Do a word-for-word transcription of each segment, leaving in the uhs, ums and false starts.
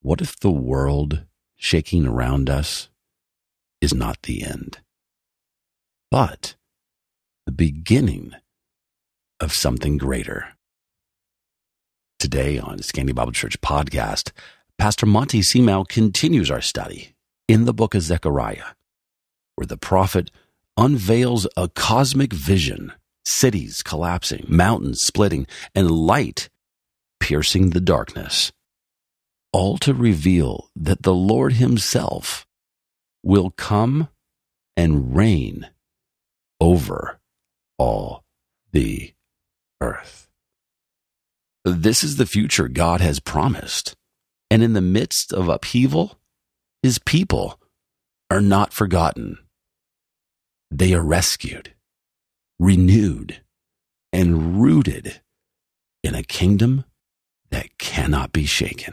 What if the world shaking around us is not the end, but the beginning of something greater? Today on Scandia Bible Church podcast, Pastor Monty Seamau continues our study in the book of Zechariah, where the prophet unveils a cosmic vision, cities collapsing, mountains splitting, and light piercing the darkness, all to reveal that the Lord himself will come and reign over all the earth. This is the future God has promised, and in the midst of upheaval, his people are not forgotten. They are rescued, renewed, and rooted in a kingdom that cannot be shaken.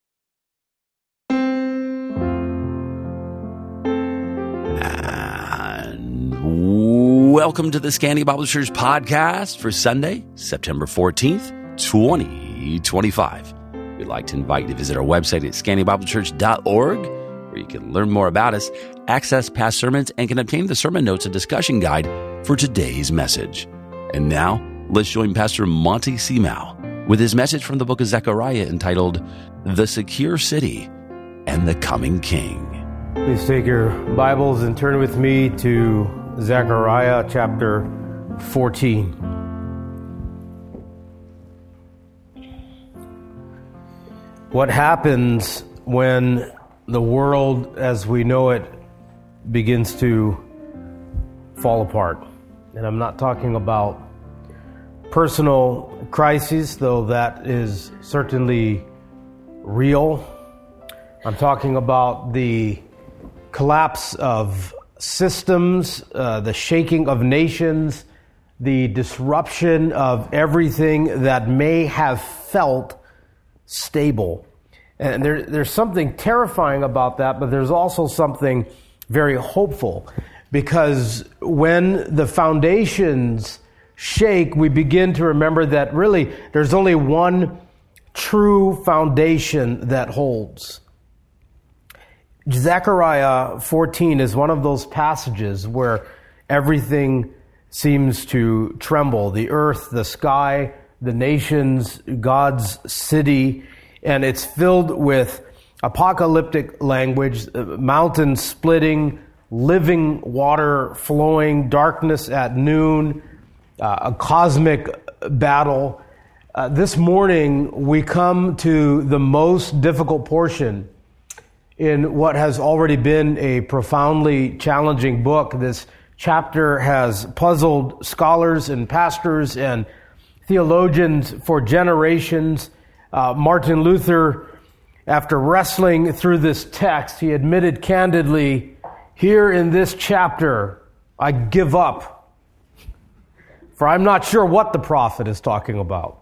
And welcome to the Scandia Bible Church podcast for Sunday, September fourteenth, twenty twenty-five. We'd like to invite you to visit our website at scandia bible church dot org, where you can learn more about us, access past sermons, and can obtain the sermon notes and discussion guide for today's message. And now, let's join Pastor Monty Seamau with his message from the book of Zechariah entitled, The Secure City and the Coming King. Please take your Bibles and turn with me to Zechariah chapter fourteen. What happens when the world as we know it begins to fall apart? And I'm not talking about personal crises, though that is certainly real. I'm talking about the collapse of systems, uh, the shaking of nations, the disruption of everything that may have felt stable. And there, there's something terrifying about that, but there's also something very hopeful, because when the foundations shake, we begin to remember that really there's only one true foundation that holds. Zechariah fourteen is one of those passages where everything seems to tremble. The earth, the sky, the nations, God's city, and it's filled with apocalyptic language, mountains splitting, living water flowing, darkness at noon, uh, a cosmic battle. Uh, this morning, we come to the most difficult portion in what has already been a profoundly challenging book. This chapter has puzzled scholars and pastors and theologians for generations. Uh, Martin Luther, after wrestling through this text, he admitted candidly, here in this chapter, I give up, for I'm not sure what the prophet is talking about.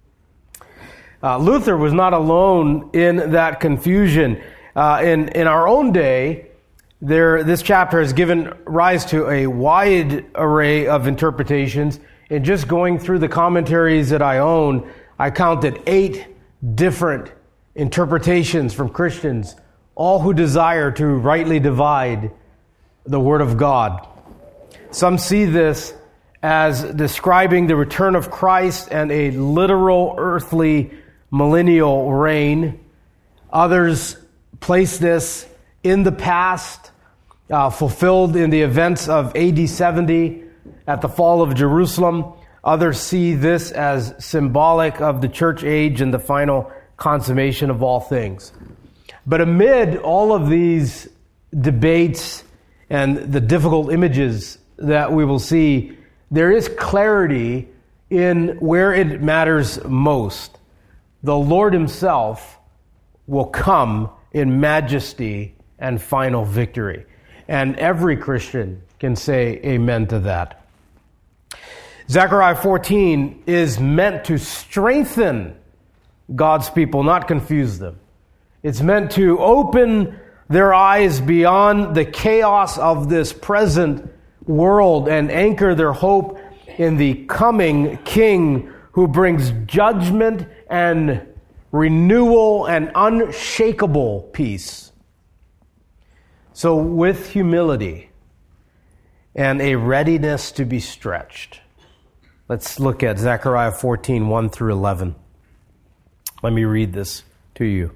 Uh, Luther was not alone in that confusion. Uh, in, in our own day, there this chapter has given rise to a wide array of interpretations. And just going through the commentaries that I own, I counted eight different interpretations from Christians, all who desire to rightly divide the Word of God. Some see this as describing the return of Christ and a literal earthly millennial reign. Others place this in the past, uh, fulfilled in the events of A D seventy at the fall of Jerusalem. Others see this as symbolic of the church age and the final consummation of all things. But amid all of these debates and the difficult images that we will see, there is clarity in where it matters most. The Lord himself will come in majesty and final victory. And every Christian can say amen to that. Zechariah fourteen is meant to strengthen God's people, not confuse them. It's meant to open their eyes beyond the chaos of this present world and anchor their hope in the coming King who brings judgment and renewal, and unshakable peace. So with humility and a readiness to be stretched, let's look at Zechariah fourteen, one through eleven. Let me read this to you.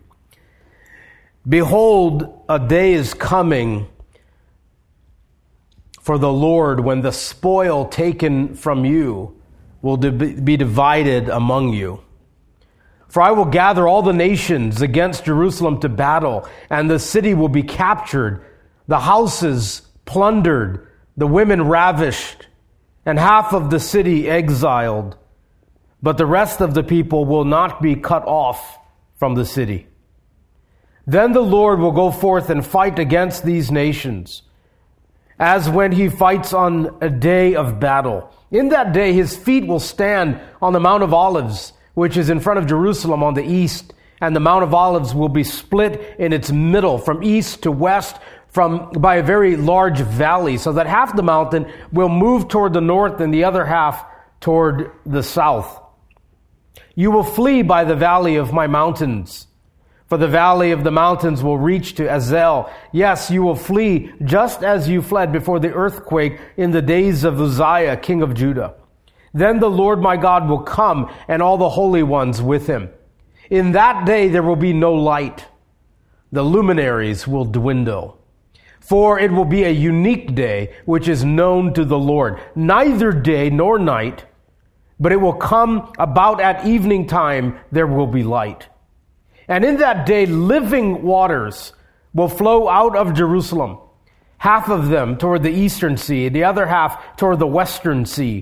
Behold, a day is coming for the Lord when the spoil taken from you will be divided among you. For I will gather all the nations against Jerusalem to battle, and the city will be captured, the houses plundered, the women ravished, and half of the city exiled. But the rest of the people will not be cut off from the city. Then the Lord will go forth and fight against these nations, as when he fights on a day of battle. In that day his feet will stand on the Mount of Olives, which is in front of Jerusalem on the east, and the Mount of Olives will be split in its middle from east to west from by a very large valley, so that half the mountain will move toward the north and the other half toward the south. You will flee by the valley of my mountains, for the valley of the mountains will reach to Azel. Yes, you will flee just as you fled before the earthquake in the days of Uzziah, king of Judah. Then the Lord my God will come, and all the holy ones with him. In that day there will be no light. The luminaries will dwindle. For it will be a unique day, which is known to the Lord. Neither day nor night, but it will come about at evening time, there will be light. And in that day, living waters will flow out of Jerusalem, half of them toward the eastern sea, the other half toward the western sea.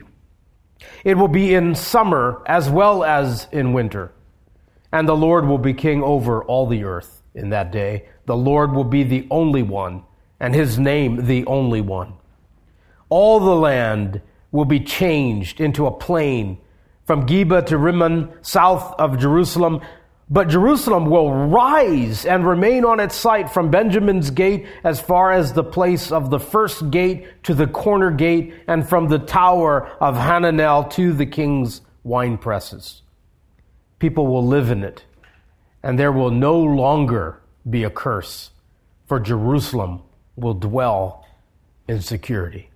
It will be in summer as well as in winter. And the Lord will be king over all the earth in that day. The Lord will be the only one, and his name the only one. All the land will be changed into a plain from Geba to Rimmon, south of Jerusalem. But Jerusalem will rise and remain on its site from Benjamin's gate as far as the place of the first gate to the corner gate, and from the tower of Hananel to the king's wine presses. People will live in it, and there will no longer be a curse, for Jerusalem will dwell in security.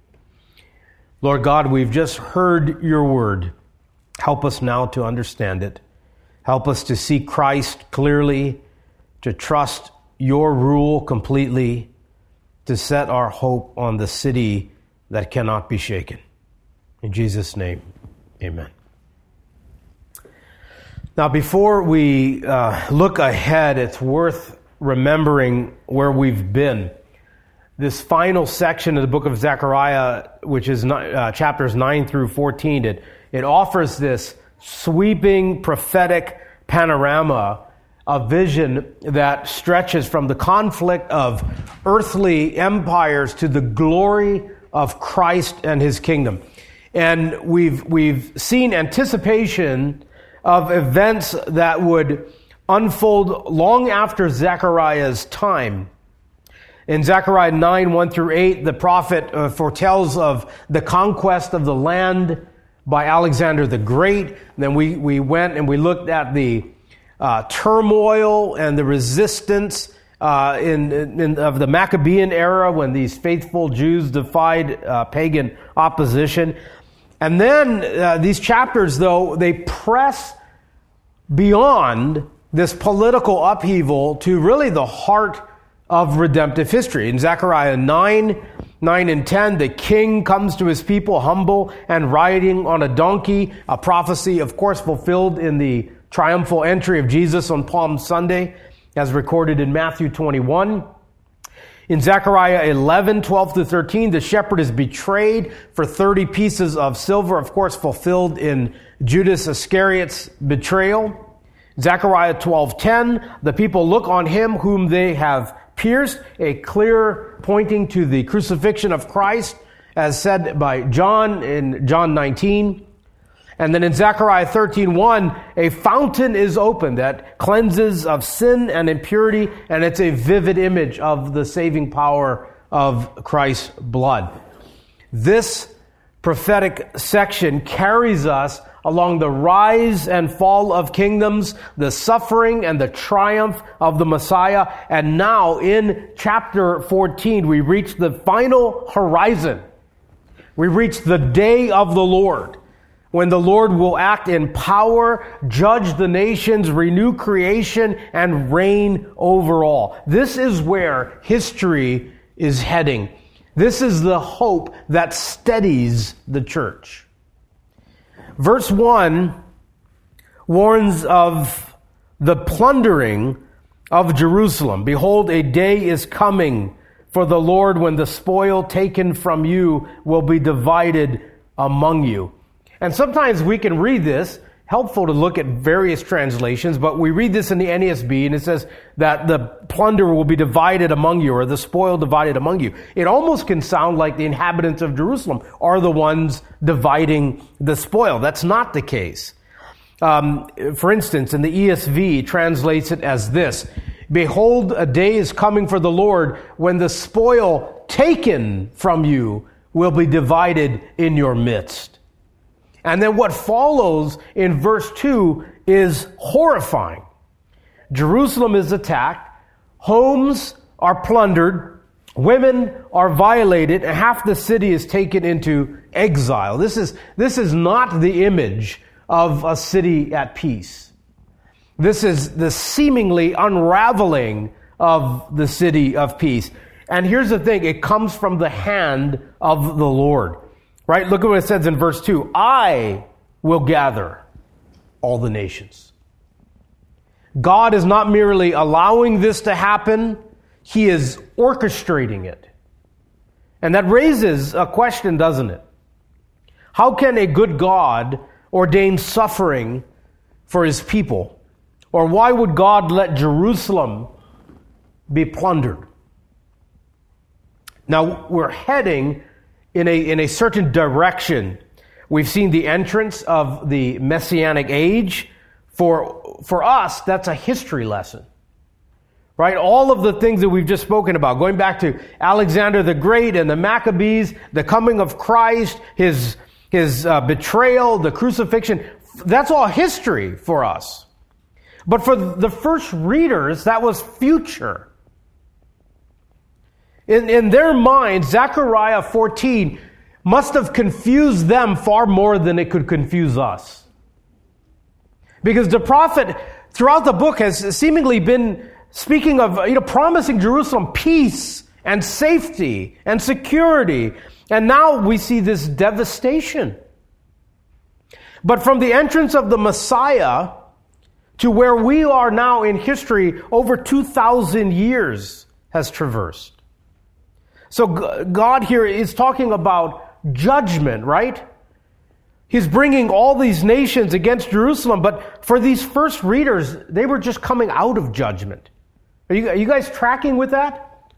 Lord God, we've just heard your word. Help us now to understand it. Help us to see Christ clearly, to trust your rule completely, to set our hope on the city that cannot be shaken. In Jesus' name, amen. Now, before we uh, look ahead, it's worth remembering where we've been. This final section of the book of Zechariah, which is uh, chapters nine through fourteen, it, it offers this sweeping prophetic panorama, a vision that stretches from the conflict of earthly empires to the glory of Christ and his kingdom. And we've we've seen anticipation of events that would unfold long after Zechariah's time. In Zechariah nine, one through eight, the prophet uh, foretells of the conquest of the land by Alexander the Great. And then we, we went and we looked at the uh, turmoil and the resistance uh, in, in of the Maccabean era when these faithful Jews defied uh, pagan opposition. And then uh, these chapters, though, they press beyond this political upheaval to really the heart of redemptive history. In Zechariah nine, nine and ten, the king comes to his people humble and riding on a donkey, a prophecy, of course, fulfilled in the triumphal entry of Jesus on Palm Sunday, as recorded in Matthew twenty-one. In Zechariah eleven, twelve to thirteen, the shepherd is betrayed for thirty pieces of silver, of course, fulfilled in Judas Iscariot's betrayal. Zechariah twelve ten, the people look on him whom they have pierced, a clear pointing to the crucifixion of Christ, as said by John in John nineteen. And then in Zechariah thirteen one, a fountain is opened that cleanses of sin and impurity, and it's a vivid image of the saving power of Christ's blood. This prophetic section carries us along the rise and fall of kingdoms, the suffering and the triumph of the Messiah. And now in chapter fourteen, we reach the final horizon. We reach the day of the Lord, when the Lord will act in power, judge the nations, renew creation, and reign over all. This is where history is heading. This is the hope that steadies the church. Verse one warns of the plundering of Jerusalem. Behold, a day is coming for the Lord when the spoil taken from you will be divided among you. And sometimes we can read this, helpful to look at various translations, but we read this in the N A S B and it says that the plunder will be divided among you, or the spoil divided among you. It almost can sound like the inhabitants of Jerusalem are the ones dividing the spoil. That's not the case. Um, for instance, in the E S V, it translates it as this: Behold, a day is coming for the Lord when the spoil taken from you will be divided in your midst. And then what follows in verse two is horrifying. Jerusalem is attacked, homes are plundered, women are violated, and half the city is taken into exile. This is, this is not the image of a city at peace. This is the seemingly unraveling of the city of peace. And here's the thing, it comes from the hand of the Lord. Right? Look at what it says in verse two. I will gather all the nations. God is not merely allowing this to happen, He is orchestrating it. And that raises a question, doesn't it? How can a good God ordain suffering for His people? Or why would God let Jerusalem be plundered? Now, we're heading in a, in a certain direction. We've seen the entrance of the Messianic age. For, for us, that's a history lesson. Right? All of the things that we've just spoken about, going back to Alexander the Great and the Maccabees, the coming of Christ, his, his uh, betrayal, the crucifixion, that's all history for us. But for the first readers, that was future. In, in their minds, Zechariah fourteen must have confused them far more than it could confuse us. Because the prophet throughout the book has seemingly been speaking of, you know, promising Jerusalem peace and safety and security. And now we see this devastation. But from the entrance of the Messiah to where we are now in history, over two thousand years has traversed. So God here is talking about judgment, right? He's bringing all these nations against Jerusalem, but for these first readers, they were just coming out of judgment. Are you, are you guys tracking with that?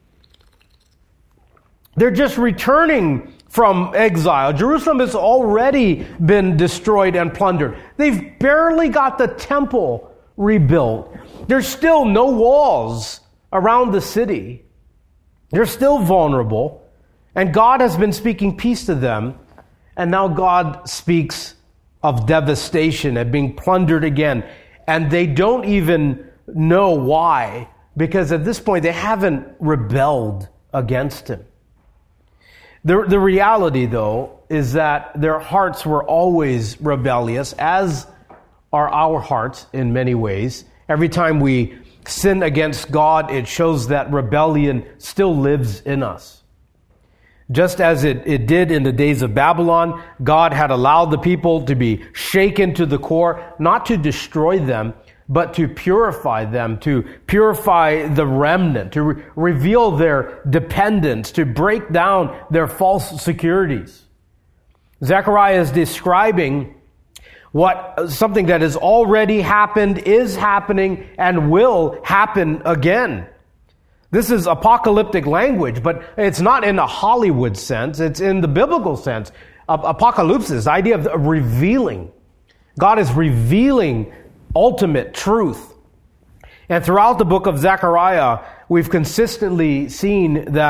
They're just returning from exile. Jerusalem has already been destroyed and plundered. They've barely got the temple rebuilt. There's still no walls around the city. They're still vulnerable, and God has been speaking peace to them, and now God speaks of devastation and being plundered again, and they don't even know why, because at this point they haven't rebelled against Him. The, the reality, though, is that their hearts were always rebellious, as are our hearts in many ways. Every time we sin against God, it shows that rebellion still lives in us. Just as it, it did in the days of Babylon, God had allowed the people to be shaken to the core, not to destroy them, but to purify them, to purify the remnant, to re- reveal their dependence, to break down their false securities. Zechariah is describing what something that has already happened, is happening, and will happen again. This is apocalyptic language, but it's not in a Hollywood sense. It's in the biblical sense. Apocalypse, the idea of revealing. God is revealing ultimate truth. And throughout the book of Zechariah, we've consistently seen that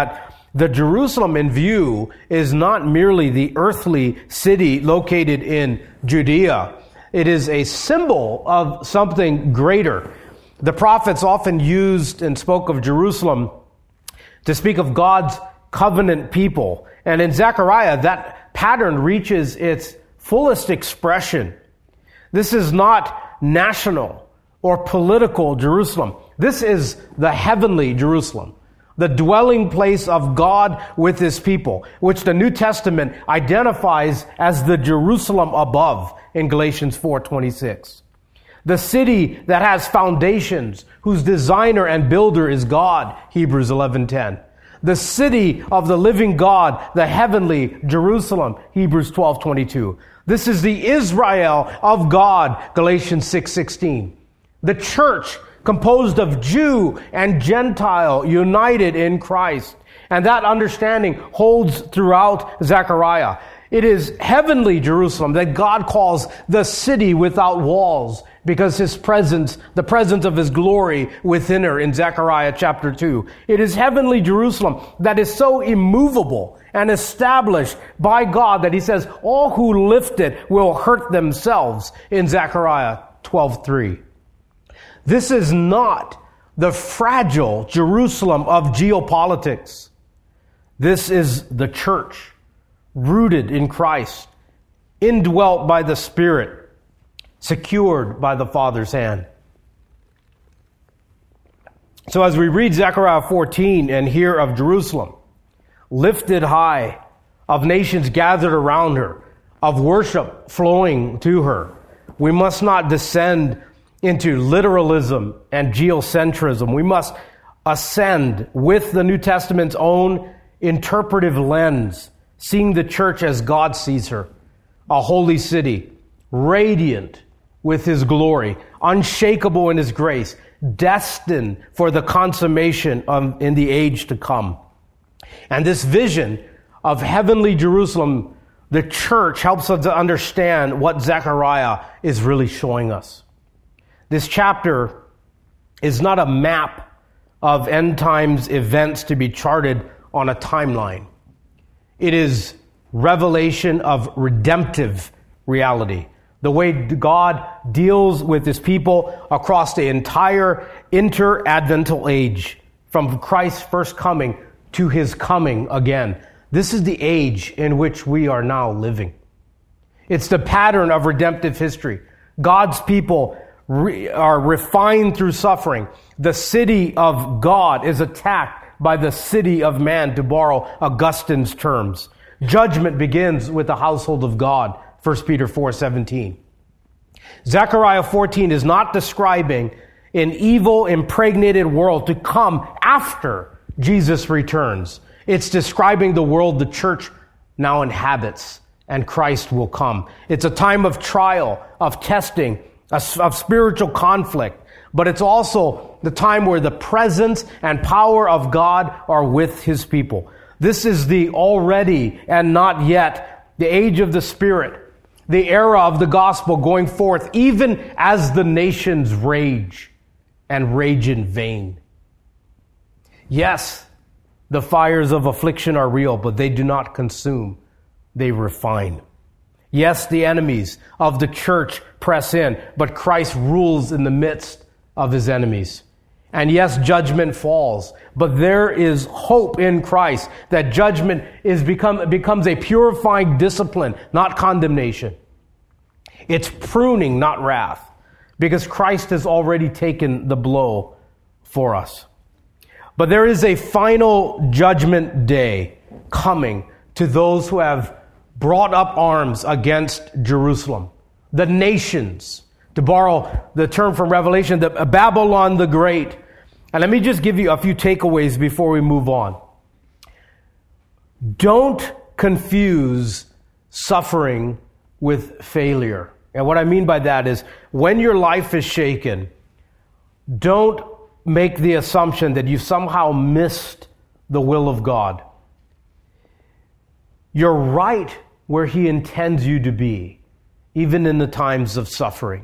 The Jerusalem in view is not merely the earthly city located in Judea. It is a symbol of something greater. The prophets often used and spoke of Jerusalem to speak of God's covenant people. And in Zechariah, that pattern reaches its fullest expression. This is not national or political Jerusalem. This is the heavenly Jerusalem, the dwelling place of God with His people, which the New Testament identifies as the Jerusalem above in Galatians four twenty-six. The city that has foundations, whose designer and builder is God, Hebrews eleven ten. The city of the living God, the heavenly Jerusalem, Hebrews twelve twenty-two. This is the Israel of God, Galatians six sixteen. The church composed of Jew and Gentile united in Christ. And that understanding holds throughout Zechariah. It is heavenly Jerusalem that God calls the city without walls, because His presence, the presence of His glory within her in Zechariah chapter two. It is heavenly Jerusalem that is so immovable and established by God that He says, all who lift it will hurt themselves in Zechariah twelve three. This is not the fragile Jerusalem of geopolitics. This is the church, rooted in Christ, indwelt by the Spirit, secured by the Father's hand. So as we read Zechariah fourteen and hear of Jerusalem, lifted high, of nations gathered around her, of worship flowing to her, we must not descend into literalism and geocentrism. We must ascend with the New Testament's own interpretive lens, seeing the church as God sees her, a holy city, radiant with His glory, unshakable in His grace, destined for the consummation of, in the age to come. And this vision of heavenly Jerusalem, the church, helps us to understand what Zechariah is really showing us. This chapter is not a map of end times events to be charted on a timeline. It is revelation of redemptive reality. The way God deals with His people across the entire inter-advental age, from Christ's first coming to His coming again. This is the age in which we are now living. It's the pattern of redemptive history. God's people re- are refined through suffering. The city of God is attacked by the city of man, to borrow Augustine's terms. Judgment begins with the household of God, First Peter four seventeen. Zechariah fourteen is not describing an evil, impregnated world to come after Jesus returns. It's describing the world the church now inhabits, and Christ will come. It's a time of trial, of testing, of spiritual conflict, but it's also the time where the presence and power of God are with His people. This is the already and not yet, the age of the Spirit, the era of the gospel going forth, even as the nations rage and rage in vain. Yes, the fires of affliction are real, but they do not consume, they refine. Yes, the enemies of the church press in, but Christ rules in the midst of His enemies. And yes, judgment falls, but there is hope in Christ that judgment is become becomes a purifying discipline, not condemnation. It's pruning, not wrath, because Christ has already taken the blow for us. But there is a final judgment day coming to those who have brought up arms against Jerusalem. The nations, to borrow the term from Revelation, the Babylon the Great. And let me just give you a few takeaways before we move on. Don't confuse suffering with failure. And what I mean by that is, when your life is shaken, don't make the assumption that you somehow missed the will of God. You're right where He intends you to be, even in the times of suffering.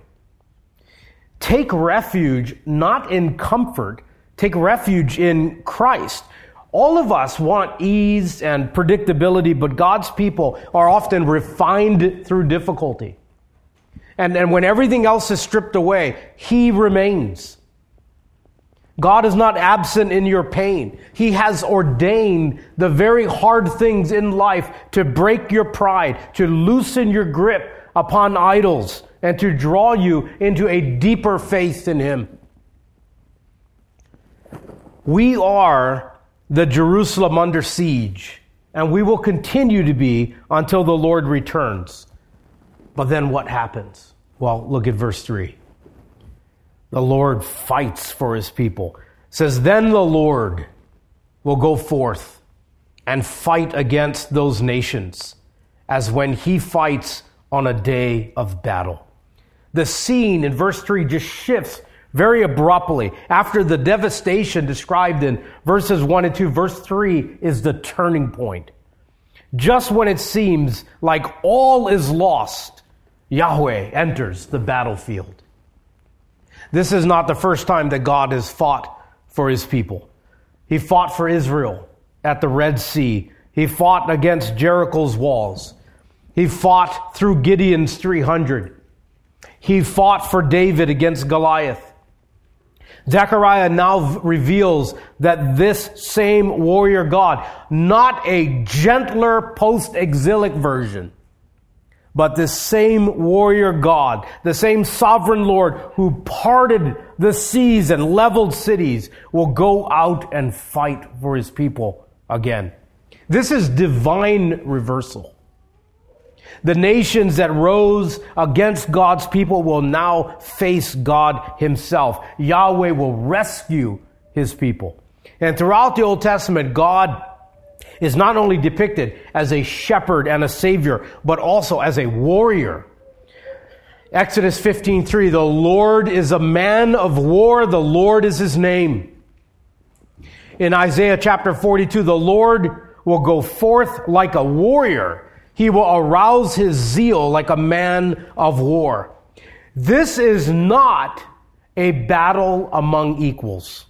Take refuge not in comfort, take refuge in Christ. All of us want ease and predictability, but God's people are often refined through difficulty. And, and when everything else is stripped away, He remains. God is not absent in your pain. He has ordained the very hard things in life to break your pride, to loosen your grip upon idols, and to draw you into a deeper faith in Him. We are the Jerusalem under siege, and we will continue to be until the Lord returns. But then what happens? Well, look at verse three. The Lord fights for His people. It says, then the Lord will go forth and fight against those nations as when He fights on a day of battle. The scene in verse three just shifts very abruptly. After the devastation described in verses one and two, verse three is the turning point. Just when it seems like all is lost, Yahweh enters the battlefield. This is not the first time that God has fought for His people. He fought for Israel at the Red Sea. He fought against Jericho's walls. He fought through Gideon's three hundred. He fought for David against Goliath. Zechariah now reveals that this same warrior God, not a gentler post-exilic version, but this same warrior God, the same sovereign Lord who parted the seas and leveled cities, will go out and fight for His people again. This is divine reversal. The nations that rose against God's people will now face God Himself. Yahweh will rescue His people. And throughout the Old Testament, God is not only depicted as a shepherd and a savior, but also as a warrior. Exodus fifteen three, the Lord is a man of war, the Lord is His name. In Isaiah chapter forty-two, the Lord will go forth like a warrior. He will arouse His zeal like a man of war. This is not a battle among equals.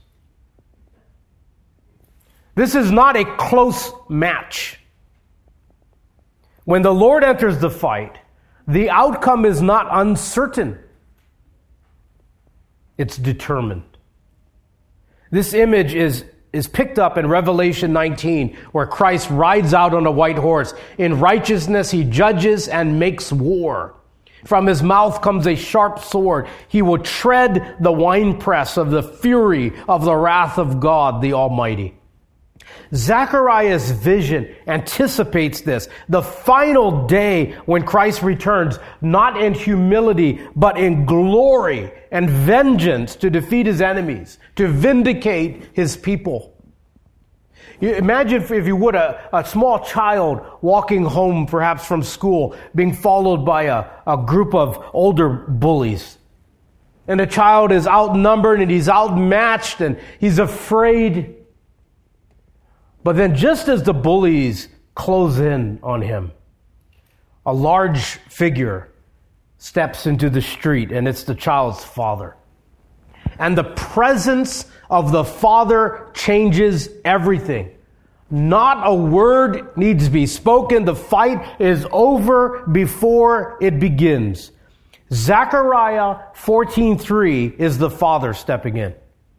This is not a close match. When the Lord enters the fight, the outcome is not uncertain. It's determined. This image is, is picked up in Revelation nineteen, where Christ rides out on a white horse. In righteousness He judges and makes war. From His mouth comes a sharp sword. He will tread the winepress of the fury of the wrath of God the Almighty. Zechariah's vision anticipates this, the final day when Christ returns, not in humility, but in glory and vengeance to defeat His enemies, to vindicate His people. You imagine, if you would, a, a small child walking home, perhaps from school, being followed by a, a group of older bullies. And the child is outnumbered and he's outmatched and he's afraid. But then just as the bullies close in on him, a large figure steps into the street, and it's the child's father. And the presence of the father changes everything. Not a word needs to be spoken. The fight is over before it begins. Zechariah fourteen three is the father stepping in.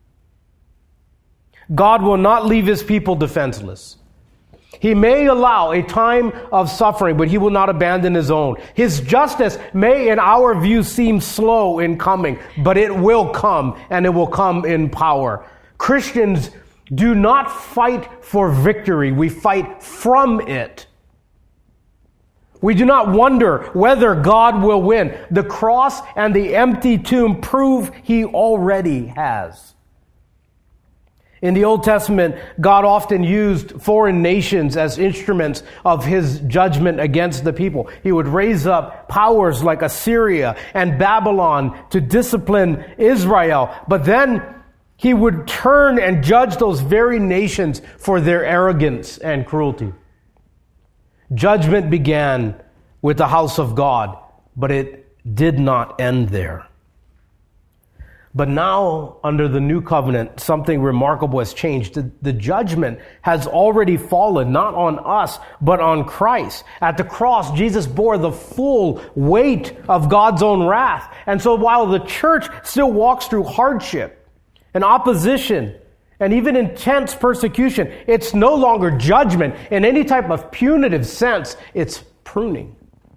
God will not leave His people defenseless. He may allow a time of suffering, but He will not abandon His own. His justice may, in our view, seem slow in coming, but it will come, and it will come in power. Christians do not fight for victory. We fight from it. We do not wonder whether God will win. The cross and the empty tomb prove He already has. In the Old Testament, God often used foreign nations as instruments of His judgment against the people. He would raise up powers like Assyria and Babylon to discipline Israel. But then He would turn and judge those very nations for their arrogance and cruelty. Judgment began with the house of God, but it did not end there. But now, under the new covenant, something remarkable has changed. The, the judgment has already fallen, not on us, but on Christ. At the cross, Jesus bore the full weight of God's own wrath. And so while the church still walks through hardship and opposition and even intense persecution, it's no longer judgment in any type of punitive sense. It's pruning.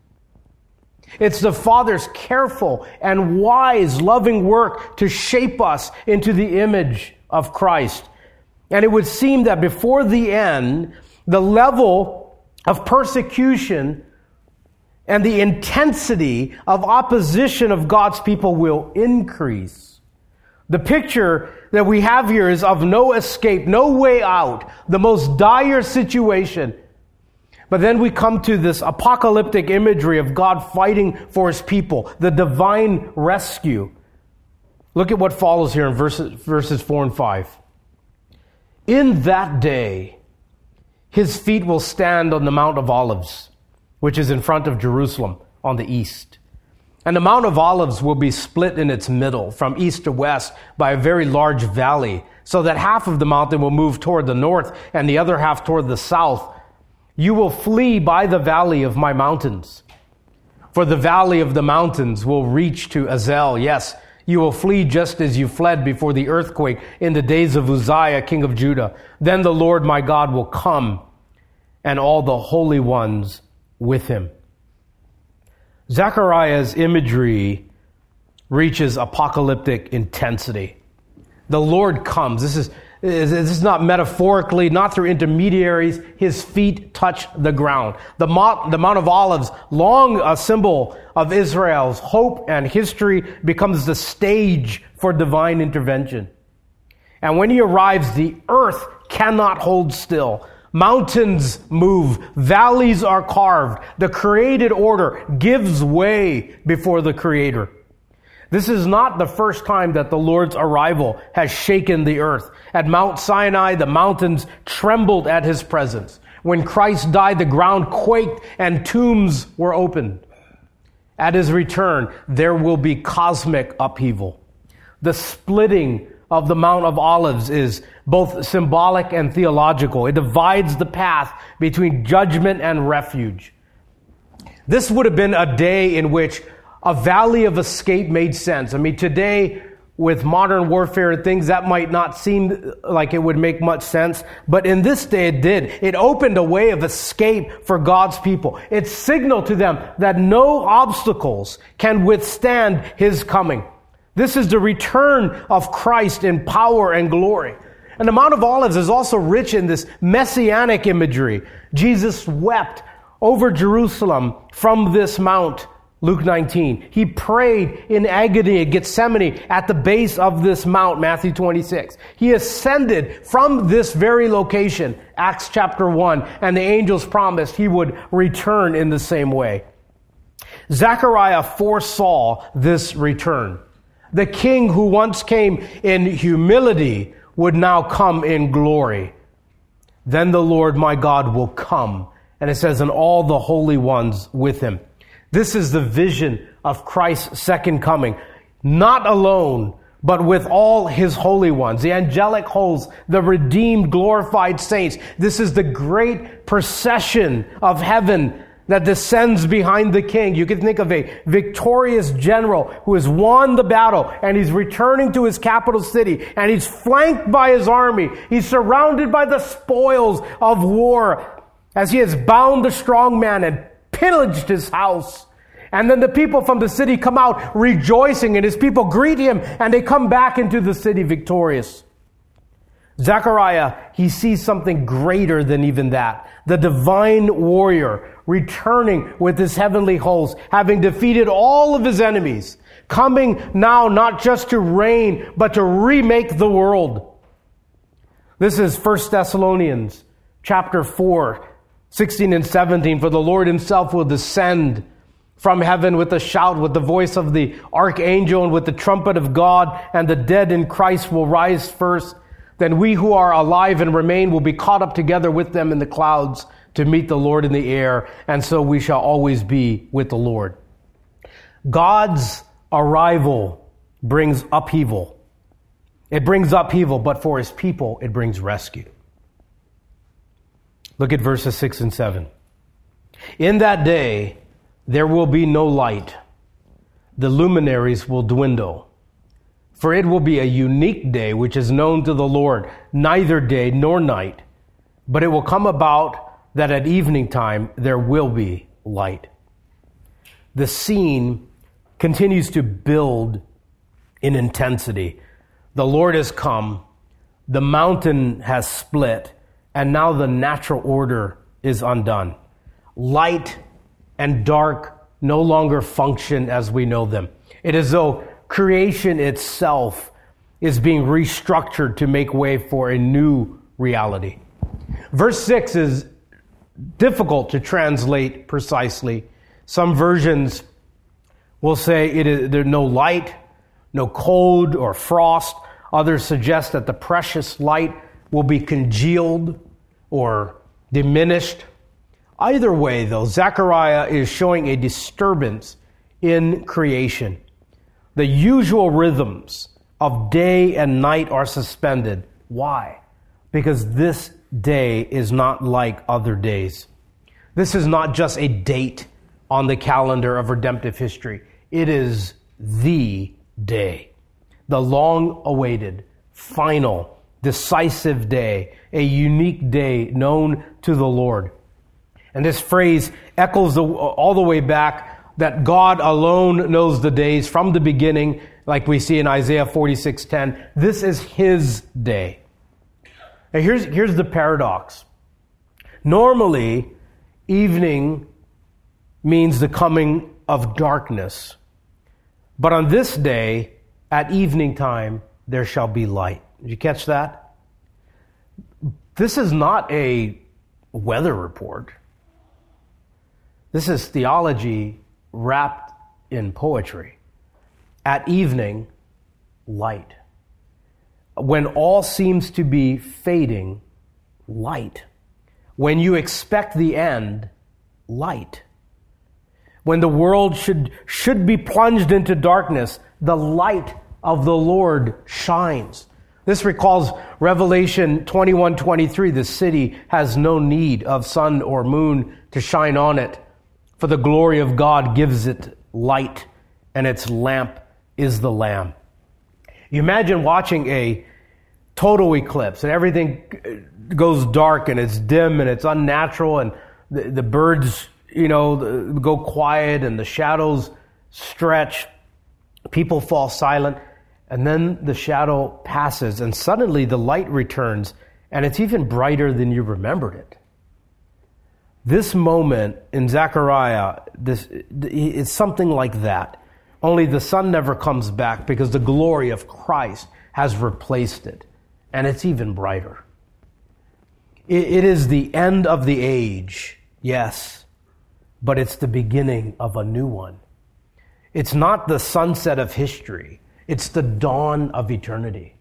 It's the Father's careful and wise, loving work to shape us into the image of Christ. And it would seem that before the end, the level of persecution and the intensity of opposition of God's people will increase. The picture that we have here is of no escape, no way out, the most dire situation. But then we come to this apocalyptic imagery of God fighting for his people, the divine rescue. Look at what follows here in verses, verses four and five. In that day, his feet will stand on the Mount of Olives, which is in front of Jerusalem on the east. And the Mount of Olives will be split in its middle from east to west by a very large valley, so that half of the mountain will move toward the north and the other half toward the south. You will flee by the valley of my mountains. For the valley of the mountains will reach to Azel. Yes, you will flee just as you fled before the earthquake in the days of Uzziah, king of Judah. Then the Lord my God will come, and all the holy ones with him. Zechariah's imagery reaches apocalyptic intensity. The Lord comes. This is This is not metaphorically, not through intermediaries. His feet touch the ground. The Mount, the Mount of Olives, long a symbol of Israel's hope and history, becomes the stage for divine intervention. And when he arrives, the earth cannot hold still. Mountains move. Valleys are carved. The created order gives way before the Creator. This is not the first time that the Lord's arrival has shaken the earth. At Mount Sinai, the mountains trembled at his presence. When Christ died, the ground quaked and tombs were opened. At his return, there will be cosmic upheaval. The splitting of the Mount of Olives is both symbolic and theological. It divides the path between judgment and refuge. This would have been a day in which a valley of escape made sense. I mean, today, with modern warfare and things, that might not seem like it would make much sense. But in this day, it did. It opened a way of escape for God's people. It signaled to them that no obstacles can withstand his coming. This is the return of Christ in power and glory. And the Mount of Olives is also rich in this messianic imagery. Jesus wept over Jerusalem from this mount. Luke nineteen. He prayed in agony at Gethsemane at the base of this mount, Matthew twenty-six. He ascended from this very location, Acts chapter one, and the angels promised he would return in the same way. Zechariah foresaw this return. The king who once came in humility would now come in glory. Then the Lord my God will come, and it says, and all the holy ones with him. This is the vision of Christ's second coming, not alone, but with all his holy ones, the angelic hosts, the redeemed, glorified saints. This is the great procession of heaven that descends behind the king. You can think of a victorious general who has won the battle, and he's returning to his capital city, and he's flanked by his army. He's surrounded by the spoils of war as he has bound the strong man and pillaged his house. And then the people from the city come out rejoicing, and his people greet him, and they come back into the city victorious. Zechariah, he sees something greater than even that. The divine warrior returning with his heavenly host, having defeated all of his enemies, coming now not just to reign, but to remake the world. This is First Thessalonians chapter four, sixteen and seventeen. For the Lord himself will descend from heaven with a shout, with the voice of the archangel, and with the trumpet of God, and the dead in Christ will rise first. Then we who are alive and remain will be caught up together with them in the clouds to meet the Lord in the air, and so we shall always be with the Lord. God's arrival brings upheaval. It brings upheaval, but for his people, it brings rescue. Look at verses six and seven. In that day, there will be no light. The luminaries will dwindle. For it will be a unique day which is known to the Lord, neither day nor night. But it will come about that at evening time there will be light. The scene continues to build in intensity. The Lord has come, the mountain has split, and now the natural order is undone. Light and dark no longer function as we know them. It is as though creation itself is being restructured to make way for a new reality. Verse six is difficult to translate precisely. Some versions will say it is, there's no light, no cold or frost. Others suggest that the precious light will be congealed or diminished. Either way, though, Zechariah is showing a disturbance in creation. The usual rhythms of day and night are suspended. Why? Because this day is not like other days. This is not just a date on the calendar of redemptive history. It is the day. The long-awaited, final, decisive day. A unique day known to the Lord. And this phrase echoes the, all the way back that God alone knows the days from the beginning, like we see in Isaiah forty-six ten. This is His day. Now here's, here's the paradox. Normally, evening means the coming of darkness. But on this day, at evening time, there shall be light. Did you catch that? This is not a weather report. This is theology wrapped in poetry. At evening, light. When all seems to be fading, light. When you expect the end, light. When the world should, should be plunged into darkness, the light of the Lord shines. This recalls Revelation twenty-one twenty-three. The city has no need of sun or moon to shine on it, for the glory of God gives it light, and its lamp is the Lamb. You imagine watching a total eclipse, and everything goes dark, and it's dim, and it's unnatural, and the, the birds, you know, go quiet, and the shadows stretch. People fall silent, and then the shadow passes, and suddenly the light returns, and it's even brighter than you remembered it. This moment in Zechariah, this it's something like that. Only the sun never comes back because the glory of Christ has replaced it, and it's even brighter. It, it is the end of the age, yes, but it's the beginning of a new one. It's not the sunset of history. It's the dawn of eternity.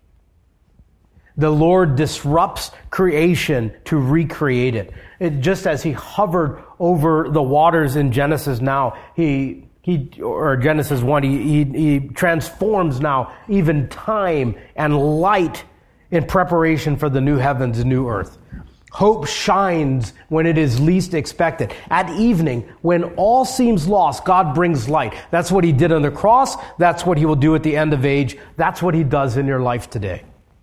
The Lord disrupts creation to recreate it. It just as He hovered over the waters in Genesis now, He, he or Genesis one, he, he, he transforms now even time and light in preparation for the new heavens and new earth. Hope shines when it is least expected. At evening, when all seems lost, God brings light. That's what He did on the cross. That's what He will do at the end of age. That's what He does in your life today.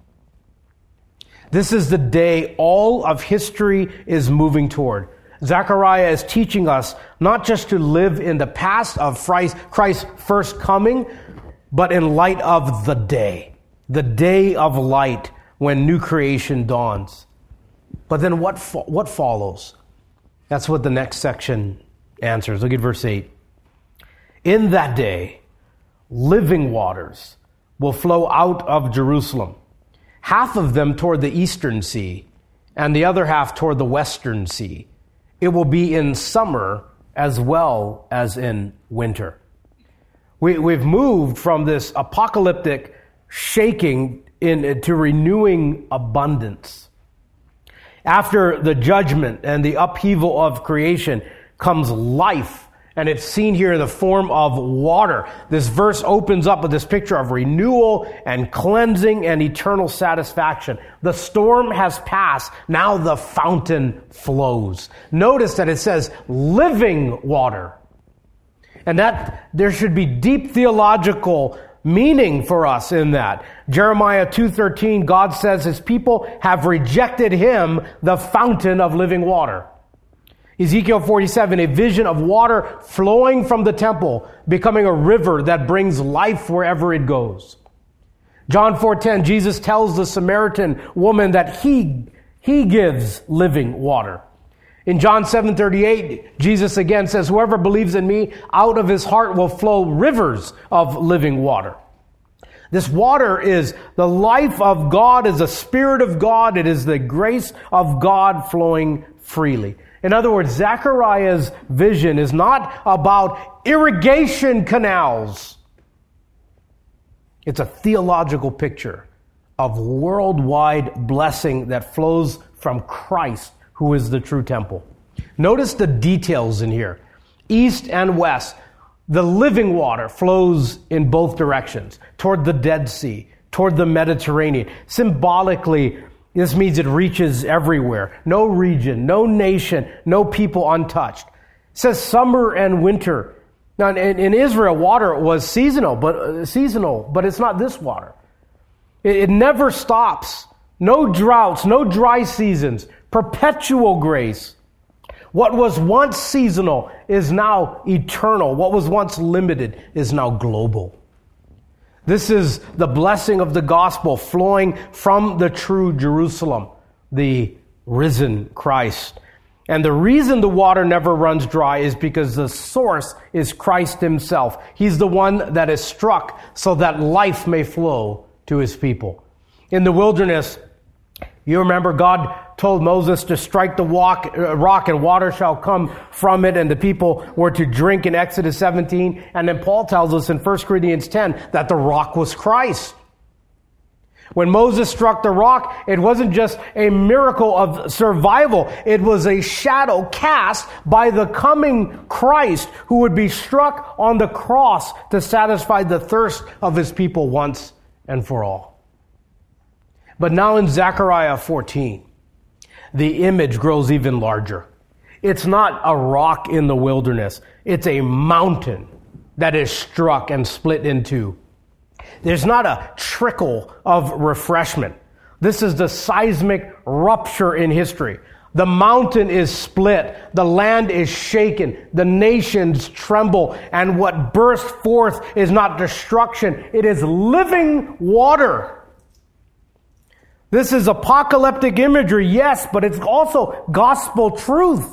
This is the day all of history is moving toward. Zechariah is teaching us not just to live in the past of Christ's first coming, but in light of the day, the day of light when new creation dawns. But then what fo- what follows? That's what the next section answers. Look at verse eight. In that day, living waters will flow out of Jerusalem, half of them toward the eastern sea, and the other half toward the western sea. It will be in summer as well as in winter. We, we've moved from this apocalyptic shaking in, to renewing abundance. After the judgment and the upheaval of creation comes life And it's seen here in the form of water. This verse opens up with this picture of renewal and cleansing and eternal satisfaction. The storm has passed. Now the fountain flows. Notice that it says living water. And that there should be deep theological meaning for us in that. Jeremiah two thirteen, God says his people have rejected him, the fountain of living water. Ezekiel forty-seven, a vision of water flowing from the temple, becoming a river that brings life wherever it goes. John four ten, Jesus tells the Samaritan woman that he, he gives living water. In John seven thirty-eight, Jesus again says, whoever believes in me, out of his heart will flow rivers of living water. This water is the life of God, is the Spirit of God. It is the grace of God flowing freely. In other words, Zechariah's vision is not about irrigation canals. It's a theological picture of worldwide blessing that flows from Christ, who is the true temple. Notice the details in here. East and west, the living water flows in both directions, toward the Dead Sea, toward the Mediterranean. Symbolically, this means it reaches everywhere. No region, no nation, no people untouched. It says summer and winter. Now, in, in Israel, water was seasonal, but uh, seasonal, but it's not this water. It, it never stops. No droughts, no dry seasons. Perpetual grace. What was once seasonal is now eternal. What was once limited is now global. This is the blessing of the gospel flowing from the true Jerusalem, the risen Christ. And the reason the water never runs dry is because the source is Christ himself. He's the one that is struck so that life may flow to his people. In the wilderness, you remember God told Moses to strike the walk, uh, rock and water shall come from it, and the people were to drink in Exodus seventeen. And then Paul tells us in First Corinthians ten that the rock was Christ. When Moses struck the rock, it wasn't just a miracle of survival. It was a shadow cast by the coming Christ who would be struck on the cross to satisfy the thirst of his people once and for all. But now in Zechariah fourteen, the image grows even larger. It's not a rock in the wilderness. It's a mountain that is struck and split in two. There's not a trickle of refreshment. This is the seismic rupture in history. The mountain is split. The land is shaken. The nations tremble. And what bursts forth is not destruction. It is living water. This is apocalyptic imagery, yes, but it's also gospel truth.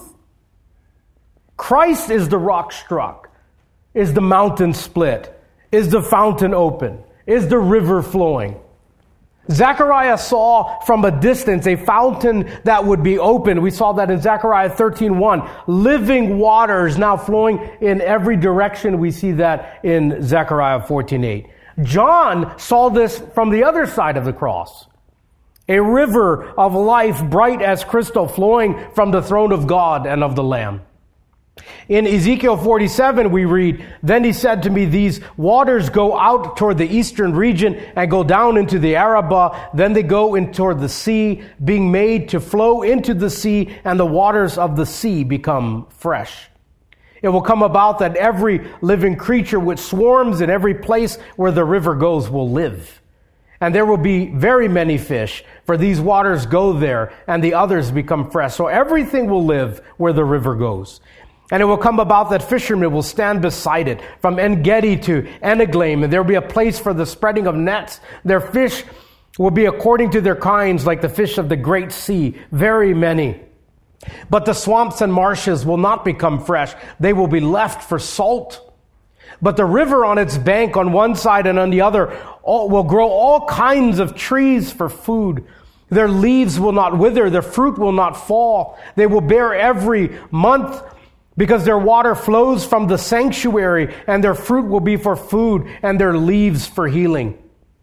Christ is the rock struck. Is the mountain split? Is the fountain open? Is the river flowing? Zechariah saw from a distance a fountain that would be opened. We saw that in Zechariah thirteen one. Living waters now flowing in every direction. We see that in Zechariah fourteen eight. John saw this from the other side of the cross. A river of life, bright as crystal, flowing from the throne of God and of the Lamb. In Ezekiel forty-seven, we read, then he said to me, these waters go out toward the eastern region and go down into the Arabah. Then they go in toward the sea, being made to flow into the sea, and the waters of the sea become fresh. It will come about that every living creature which swarms in every place where the river goes will live. And there will be very many fish, for these waters go there, and the others become fresh. So everything will live where the river goes. And it will come about that fishermen will stand beside it, from En-Gedi to Eneglaim, and there will be a place for the spreading of nets. Their fish will be according to their kinds, like the fish of the great sea, very many. But the swamps and marshes will not become fresh. They will be left for salt. But the river on its bank on one side and on the other all, will grow all kinds of trees for food. Their leaves will not wither, their fruit will not fall. They will bear every month because their water flows from the sanctuary, and their fruit will be for food and their leaves for healing.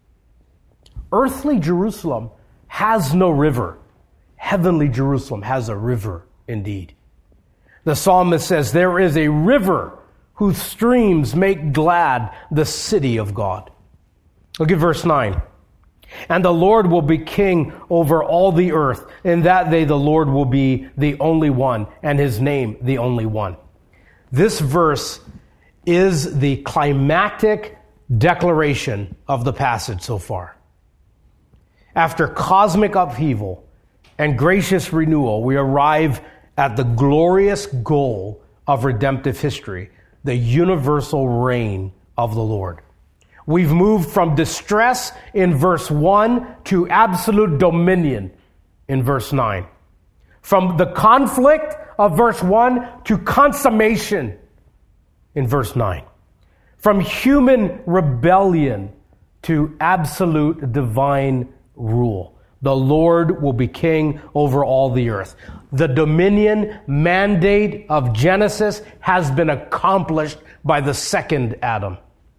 Earthly Jerusalem has no river. Heavenly Jerusalem has a river indeed. The psalmist says, there is a river whose streams make glad the city of God. Look at verse nine. And the Lord will be king over all the earth. In that day the Lord will be the only one, and his name the only one. This verse is the climactic declaration of the passage so far. After cosmic upheaval and gracious renewal, we arrive at the glorious goal of redemptive history, the universal reign of the Lord. We've moved from distress in verse one to absolute dominion in verse nine. From the conflict of verse one to consummation in verse nine. From human rebellion to absolute divine rule. The Lord will be king over all the earth. The dominion mandate of Genesis has been accomplished by the second Adam.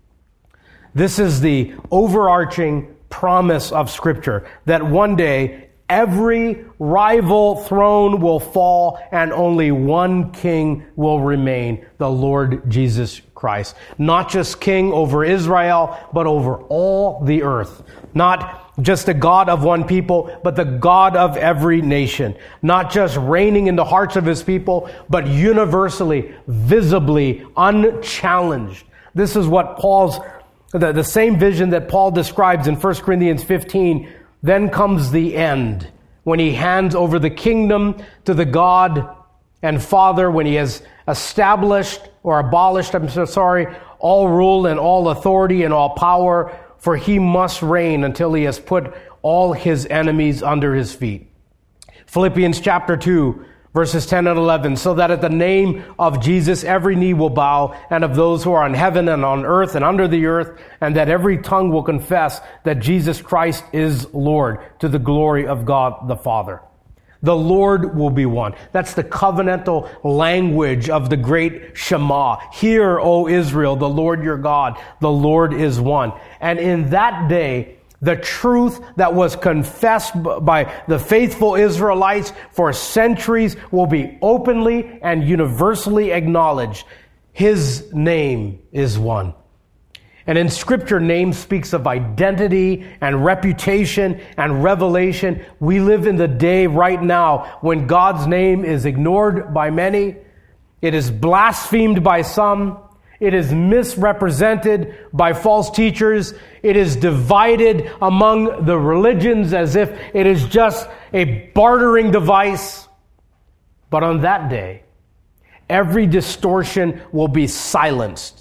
This is the overarching promise of Scripture, that one day every rival throne will fall and only one king will remain, the Lord Jesus Christ. Not just king over Israel, but over all the earth. Not just the God of one people, but the God of every nation. Not just reigning in the hearts of his people, but universally, visibly, unchallenged. This is what Paul's The, the same vision that Paul describes in First Corinthians fifteen. Then comes the end, when he hands over the kingdom to the God and Father, when he has established or abolished, I'm so sorry, all rule and all authority and all power, for he must reign until he has put all his enemies under his feet. Philippians chapter two, verses ten and eleven, so that at the name of Jesus every knee will bow, and of those who are in heaven and on earth and under the earth, and that every tongue will confess that Jesus Christ is Lord, to the glory of God the Father. The Lord will be one. That's the covenantal language of the great Shema. Hear, O Israel, the Lord your God, the Lord is one. And in that day, the truth that was confessed by the faithful Israelites for centuries will be openly and universally acknowledged. His name is one. And in Scripture, name speaks of identity and reputation and revelation. We live in the day right now when God's name is ignored by many. It is blasphemed by some. It is misrepresented by false teachers. It is divided among the religions as if it is just a bartering device. But on that day, every distortion will be silenced.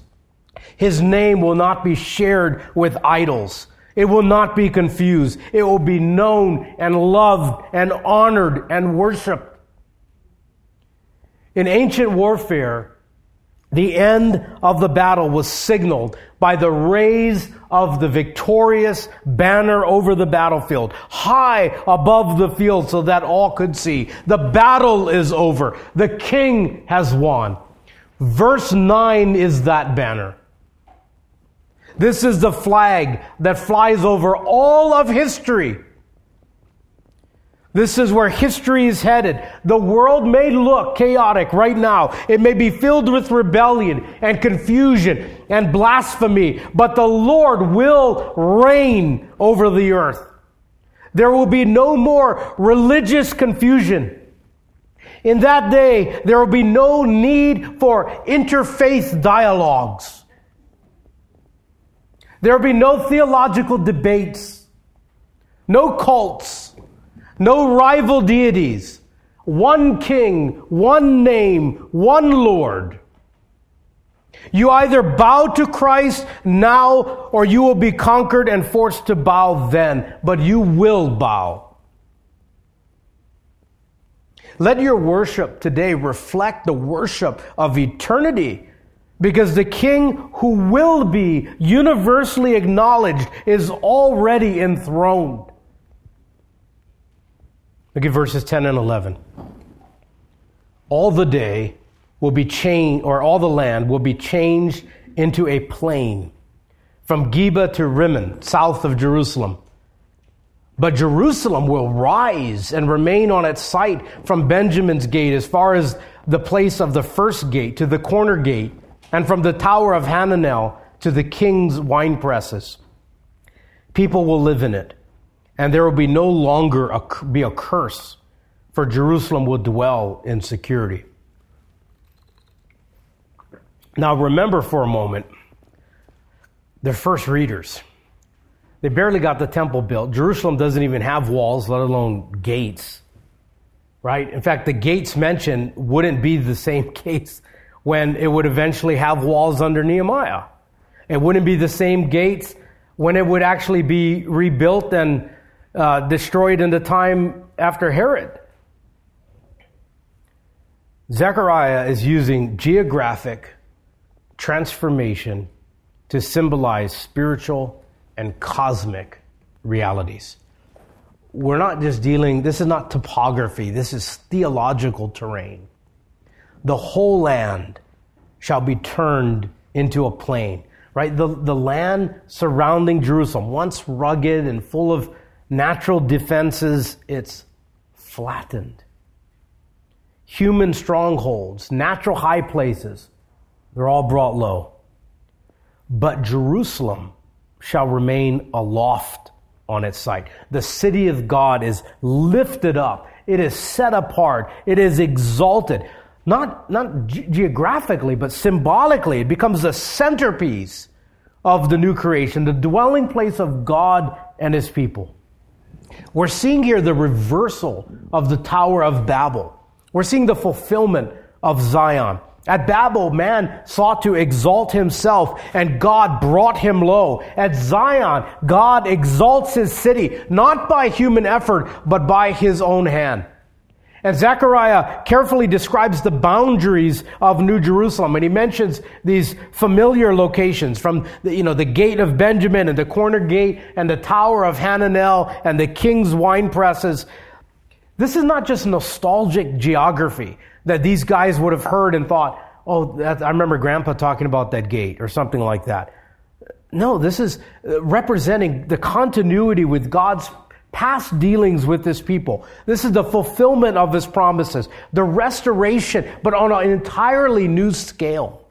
His name will not be shared with idols. It will not be confused. It will be known and loved and honored and worshiped. In ancient warfare, the end of the battle was signaled by the raise of the victorious banner over the battlefield, high above the field so that all could see. The battle is over. The king has won. Verse nine is that banner. This is the flag that flies over all of history. This is where history is headed. The world may look chaotic right now. It may be filled with rebellion and confusion and blasphemy, but the Lord will reign over the earth. There will be no more religious confusion. In that day, there will be no need for interfaith dialogues. There will be no theological debates, no cults, no rival deities, one king, one name, one Lord. You either bow to Christ now or you will be conquered and forced to bow then, but you will bow. Let your worship today reflect the worship of eternity, because the King who will be universally acknowledged is already enthroned. Look at verses ten and eleven. All the day will be changed, or all the land will be changed into a plain, from Geba to Rimmon, south of Jerusalem. But Jerusalem will rise and remain on its site from Benjamin's gate as far as the place of the first gate to the corner gate, and from the tower of Hananel to the king's wine presses. People will live in it, and there will be no longer a, be a curse, for Jerusalem will dwell in security. Now remember for a moment, they're first readers. They barely got the temple built. Jerusalem doesn't even have walls, let alone gates. Right? In fact, the gates mentioned wouldn't be the same gates when it would eventually have walls under Nehemiah. It wouldn't be the same gates when it would actually be rebuilt and uh, destroyed in the time after Herod. Zechariah is using geographic transformation to symbolize spiritual and cosmic realities. We're not just dealing, this is not topography, this is theological terrain. The whole land shall be turned into a plain, right? The, the land surrounding Jerusalem, once rugged and full of natural defenses, it's flattened. Human strongholds, natural high places, they're all brought low. But Jerusalem shall remain aloft on its site. The city of God is lifted up. It is set apart. It is exalted. Not, not ge- geographically, but symbolically. It becomes the centerpiece of the new creation, the dwelling place of God and His people. We're seeing here the reversal of the Tower of Babel. We're seeing the fulfillment of Zion. At Babel, man sought to exalt himself, and God brought him low. At Zion, God exalts His city, not by human effort, but by His own hand. And Zechariah carefully describes the boundaries of New Jerusalem, and he mentions these familiar locations from the, you know, the gate of Benjamin and the corner gate and the tower of Hananel and the king's wine presses. This is not just nostalgic geography that these guys would have heard and thought, oh, that, I remember Grandpa talking about that gate or something like that. No, this is representing the continuity with God's past dealings with His people. This is the fulfillment of His promises, the restoration, but on an entirely new scale.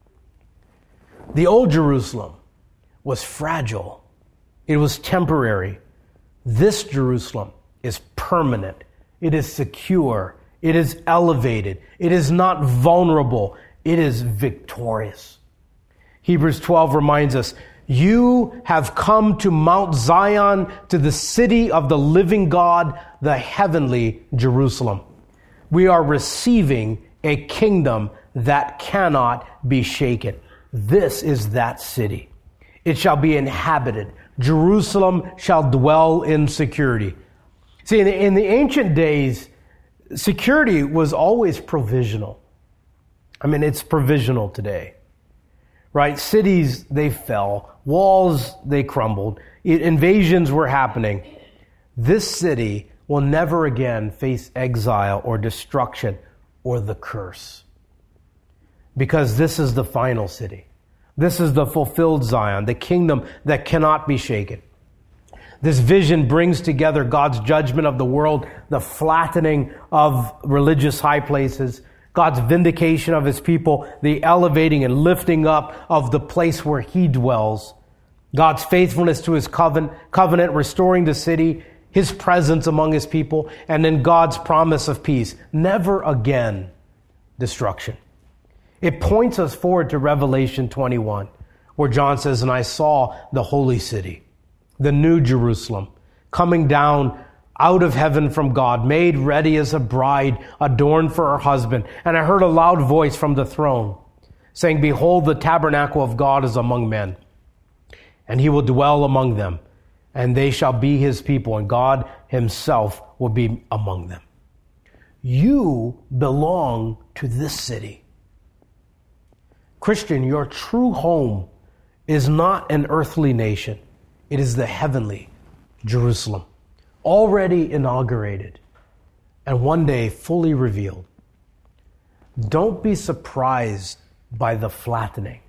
The old Jerusalem was fragile. It was temporary. This Jerusalem is permanent. It is secure. It is elevated. It is not vulnerable. It is victorious. Hebrews twelve reminds us, you have come to Mount Zion, to the city of the living God, the heavenly Jerusalem. We are receiving a kingdom that cannot be shaken. This is that city. It shall be inhabited. Jerusalem shall dwell in security. See, in the, in the ancient days, security was always provisional. I mean, it's provisional today, right? Cities, they fell. Walls, they crumbled. Invasions were happening. This city will never again face exile or destruction or the curse. Because this is the final city. This is the fulfilled Zion, the kingdom that cannot be shaken. This vision brings together God's judgment of the world, the flattening of religious high places, God's vindication of His people, the elevating and lifting up of the place where He dwells, God's faithfulness to His covenant, covenant restoring the city, His presence among His people, and then God's promise of peace. Never again destruction. It points us forward to Revelation twenty-one, where John says, and I saw the holy city, the new Jerusalem, coming down out of heaven from God, made ready as a bride, adorned for her husband. And I heard a loud voice from the throne, saying, behold, the tabernacle of God is among men, and He will dwell among them, and they shall be His people, and God Himself will be among them. You belong to this city. Christian, your true home is not an earthly nation. It is the heavenly Jerusalem, already inaugurated and one day fully revealed. Don't be surprised by the flattening.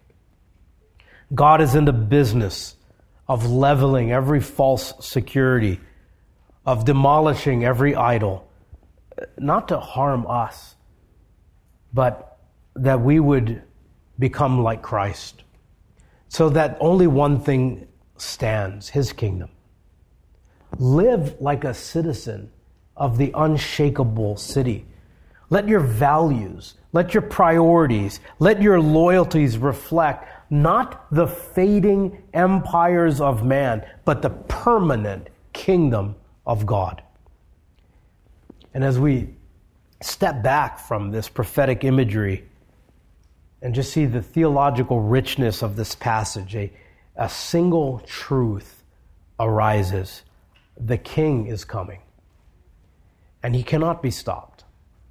God is in the business of leveling every false security, of demolishing every idol, not to harm us, but that we would become like Christ, so that only one thing stands, his kingdom. Live like a citizen of the unshakable city. Let your values, let your priorities, let your loyalties reflect not the fading empires of man, but the permanent kingdom of God. And as we step back from this prophetic imagery and just see the theological richness of this passage, a, a single truth arises. The King is coming, and he cannot be stopped.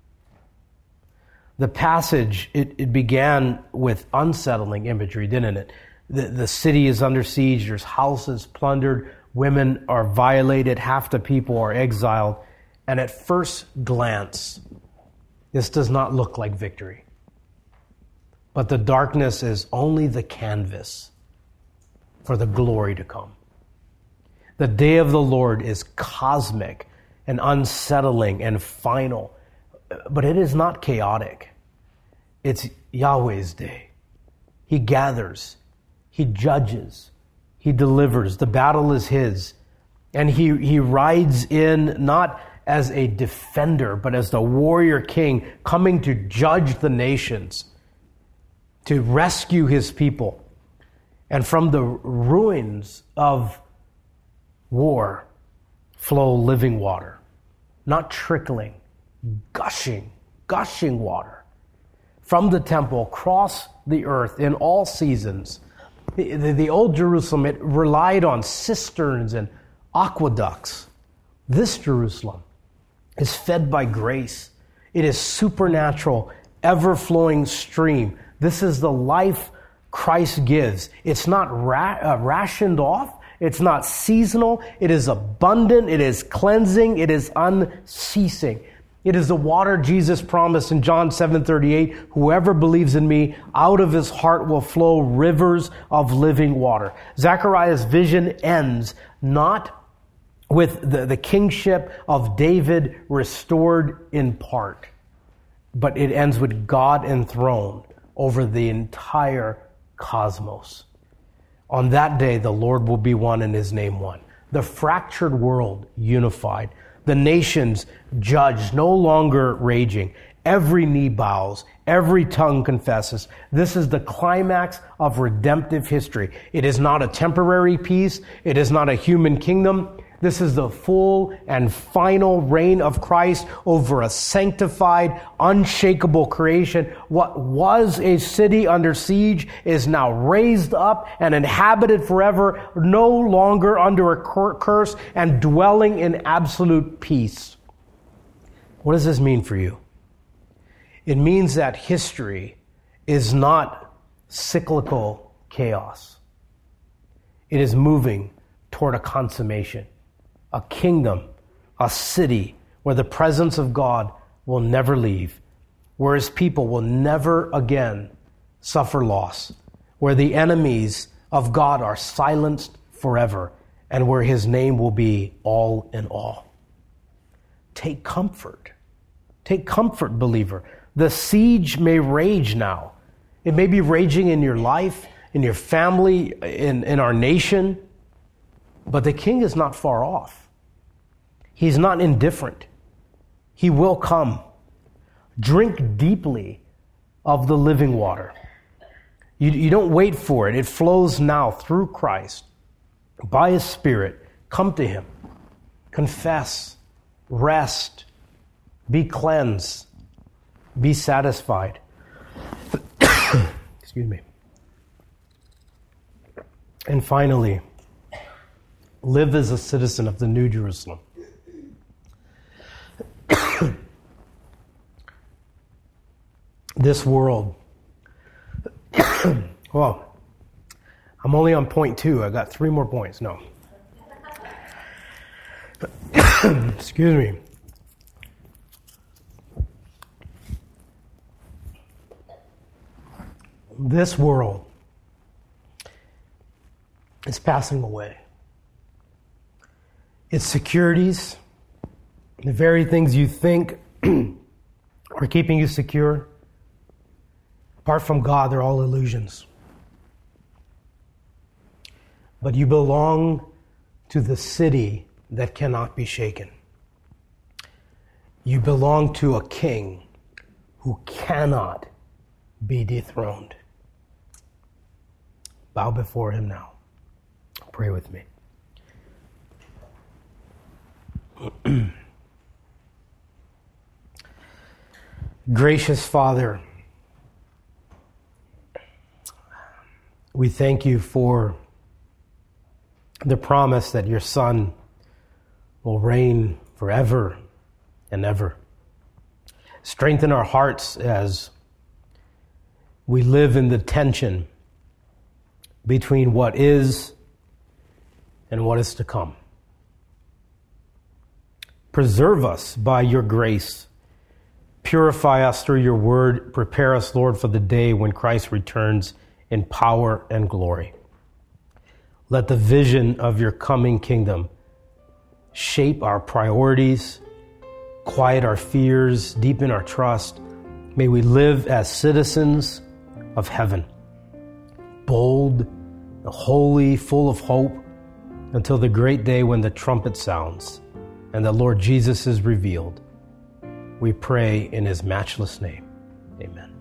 The passage, it, it began with unsettling imagery, didn't it? The, the city is under siege, there's houses plundered, women are violated, half the people are exiled, and at first glance, this does not look like victory. But the darkness is only the canvas for the glory to come. The day of the Lord is cosmic and unsettling and final, but it is not chaotic. It's Yahweh's day. He gathers, he judges, he delivers. The battle is his. And he, he rides in not as a defender, but as the warrior king coming to judge the nations, to rescue his people. And from the ruins of war flow living water, not trickling, gushing, gushing water. From the temple, across the earth, in all seasons. The, the, the old Jerusalem, it relied on cisterns and aqueducts. This Jerusalem is fed by grace. It is supernatural, ever-flowing stream. This is the life Christ gives. It's not ra- uh, rationed off. It's not seasonal. It is abundant. It is cleansing. It is unceasing. It is the water Jesus promised in John seven thirty-eight. Whoever believes in me, out of his heart will flow rivers of living water. Zechariah's vision ends not with the, the kingship of David restored in part, but it ends with God enthroned over the entire cosmos. On that day, the Lord will be one and his name one. The fractured world unified. The nations judged, no longer raging. Every knee bows. Every tongue confesses. This is the climax of redemptive history. It is not a temporary peace. It is not a human kingdom. This is the full and final reign of Christ over a sanctified, unshakable creation. What was a city under siege is now raised up and inhabited forever, no longer under a curse and dwelling in absolute peace. What does this mean for you? It means that history is not cyclical chaos. It is moving toward a consummation. A kingdom, a city where the presence of God will never leave, where his people will never again suffer loss, where the enemies of God are silenced forever, and where his name will be all in all. Take comfort. Take comfort, believer. The siege may rage now. It may be raging in your life, in your family, in, in our nation, but the king is not far off. He's not indifferent. He will come. Drink deeply of the living water. You, you don't wait for it. It flows now through Christ. By his Spirit, come to him. Confess. Rest. Be cleansed. Be satisfied. Excuse me. And finally, live as a citizen of the New Jerusalem. This world. Well, I'm only on point two. I got three more points. No. Excuse me. This world is passing away. Its securities, the very things you think are keeping you secure, Apart from God, they're all illusions. But you belong to the city that cannot be shaken. You belong to a king who cannot be dethroned. Bow before him now. Pray with me. Gracious Father, we thank you for the promise that your Son will reign forever and ever. Strengthen our hearts as we live in the tension between what is and what is to come. Preserve us by your grace. Purify us through your word. Prepare us, Lord, for the day when Christ returns in power and glory. Let the vision of your coming kingdom shape our priorities, quiet our fears, deepen our trust. May we live as citizens of heaven, bold, holy, full of hope, until the great day when the trumpet sounds and the Lord Jesus is revealed. We pray in his matchless name. Amen.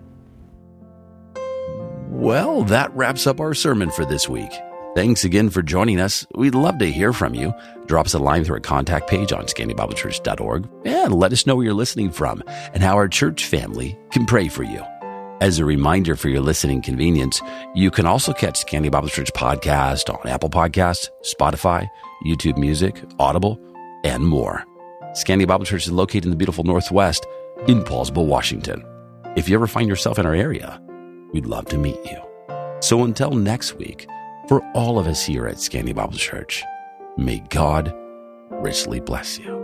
Well, that wraps up our sermon for this week. Thanks again for joining us. We'd love to hear from you. Drop us a line through our contact page on scandia bible church dot org and let us know where you're listening from and how our church family can pray for you. As a reminder for your listening convenience, you can also catch Scandia Bible Church podcast on Apple Podcasts, Spotify, YouTube Music, Audible, and more. Scandia Bible Church is located in the beautiful Northwest in Paulsville, Washington. If you ever find yourself in our area, we'd love to meet you. So until next week, for all of us here at Scandia Bible Church, may God richly bless you.